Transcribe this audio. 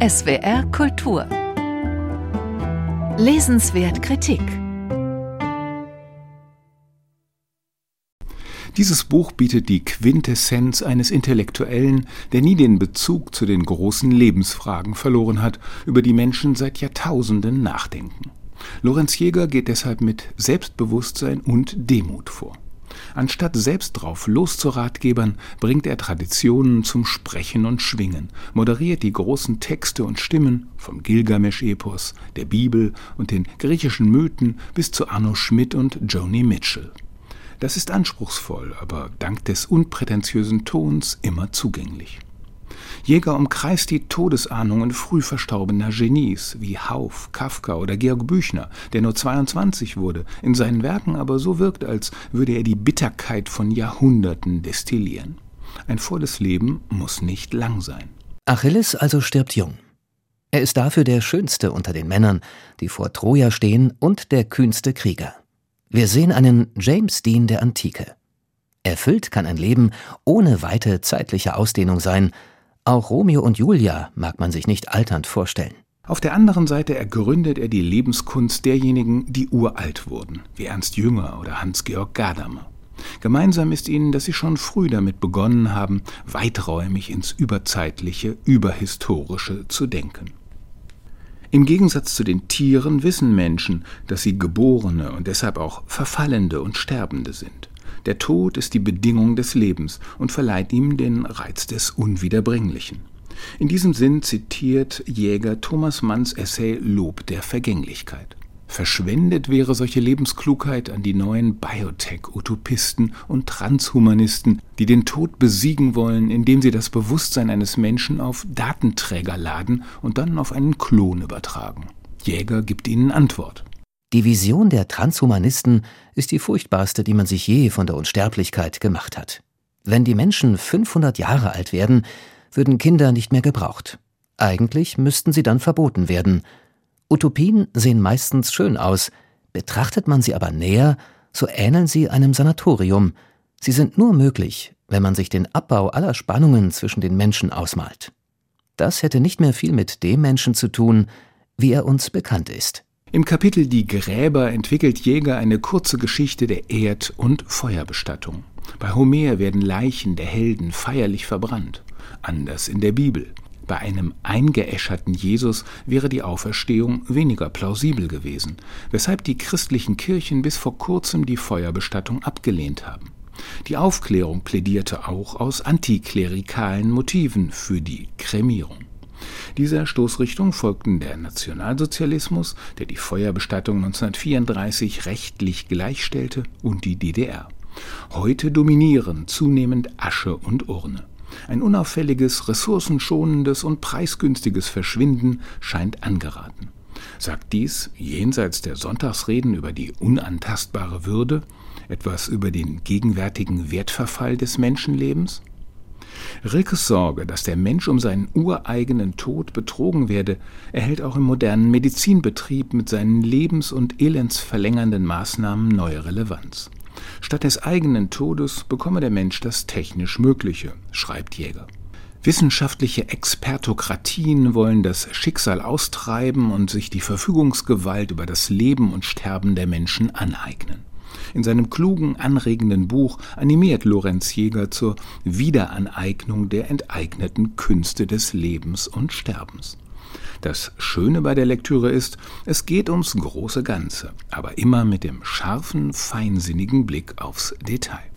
SWR Kultur. Lesenswert Kritik. Dieses Buch bietet die Quintessenz eines Intellektuellen, der nie den Bezug zu den großen Lebensfragen verloren hat, über die Menschen seit Jahrtausenden nachdenken. Lorenz Jäger geht deshalb mit Selbstbewusstsein und Demut vor. Anstatt selbst drauf loszuratgebern, bringt er Traditionen zum Sprechen und Schwingen, moderiert die großen Texte und Stimmen vom Gilgamesch-Epos, der Bibel und den griechischen Mythen bis zu Arno Schmidt und Joni Mitchell. Das ist anspruchsvoll, aber dank des unprätentiösen Tons immer zugänglich. Jäger umkreist die Todesahnungen früh verstorbener Genies wie Hauff, Kafka oder Georg Büchner, der nur 22 wurde, in seinen Werken aber so wirkt, als würde er die Bitterkeit von Jahrhunderten destillieren. Ein volles Leben muss nicht lang sein. Achilles also stirbt jung. Er ist dafür der schönste unter den Männern, die vor Troja stehen, und der kühnste Krieger. Wir sehen einen James Dean der Antike. Erfüllt kann ein Leben ohne weite zeitliche Ausdehnung sein. Auch Romeo und Julia mag man sich nicht alternd vorstellen. Auf der anderen Seite ergründet er die Lebenskunst derjenigen, die uralt wurden, wie Ernst Jünger oder Hans-Georg Gadamer. Gemeinsam ist ihnen, dass sie schon früh damit begonnen haben, weiträumig ins Überzeitliche, Überhistorische zu denken. Im Gegensatz zu den Tieren wissen Menschen, dass sie Geborene und deshalb auch Verfallende und Sterbende sind. Der Tod ist die Bedingung des Lebens und verleiht ihm den Reiz des Unwiederbringlichen. In diesem Sinn zitiert Jäger Thomas Manns Essay Lob der Vergänglichkeit. Verschwendet wäre solche Lebensklugheit an die neuen Biotech-Utopisten und Transhumanisten, die den Tod besiegen wollen, indem sie das Bewusstsein eines Menschen auf Datenträger laden und dann auf einen Klon übertragen. Jäger gibt ihnen Antwort. Die Vision der Transhumanisten ist die furchtbarste, die man sich je von der Unsterblichkeit gemacht hat. Wenn die Menschen 500 Jahre alt werden, würden Kinder nicht mehr gebraucht. Eigentlich müssten sie dann verboten werden. Utopien sehen meistens schön aus, betrachtet man sie aber näher, so ähneln sie einem Sanatorium. Sie sind nur möglich, wenn man sich den Abbau aller Spannungen zwischen den Menschen ausmalt. Das hätte nicht mehr viel mit dem Menschen zu tun, wie er uns bekannt ist. Im Kapitel Die Gräber entwickelt Jäger eine kurze Geschichte der Erd- und Feuerbestattung. Bei Homer werden Leichen der Helden feierlich verbrannt. Anders in der Bibel. Bei einem eingeäscherten Jesus wäre die Auferstehung weniger plausibel gewesen, weshalb die christlichen Kirchen bis vor kurzem die Feuerbestattung abgelehnt haben. Die Aufklärung plädierte auch aus antiklerikalen Motiven für die Kremierung. Dieser Stoßrichtung folgten der Nationalsozialismus, der die Feuerbestattung 1934 rechtlich gleichstellte, und die DDR. Heute dominieren zunehmend Asche und Urne. Ein unauffälliges, ressourcenschonendes und preisgünstiges Verschwinden scheint angeraten. Sagt dies, jenseits der Sonntagsreden über die unantastbare Würde, etwas über den gegenwärtigen Wertverfall des Menschenlebens? Rilkes Sorge, dass der Mensch um seinen ureigenen Tod betrogen werde, erhält auch im modernen Medizinbetrieb mit seinen lebens- und elendsverlängernden Maßnahmen neue Relevanz. Statt des eigenen Todes bekomme der Mensch das technisch Mögliche, schreibt Jäger. Wissenschaftliche Expertokratien wollen das Schicksal austreiben und sich die Verfügungsgewalt über das Leben und Sterben der Menschen aneignen. In seinem klugen, anregenden Buch animiert Lorenz Jäger zur Wiederaneignung der enteigneten Künste des Lebens und Sterbens. Das Schöne bei der Lektüre ist, es geht ums große Ganze, aber immer mit dem scharfen, feinsinnigen Blick aufs Detail.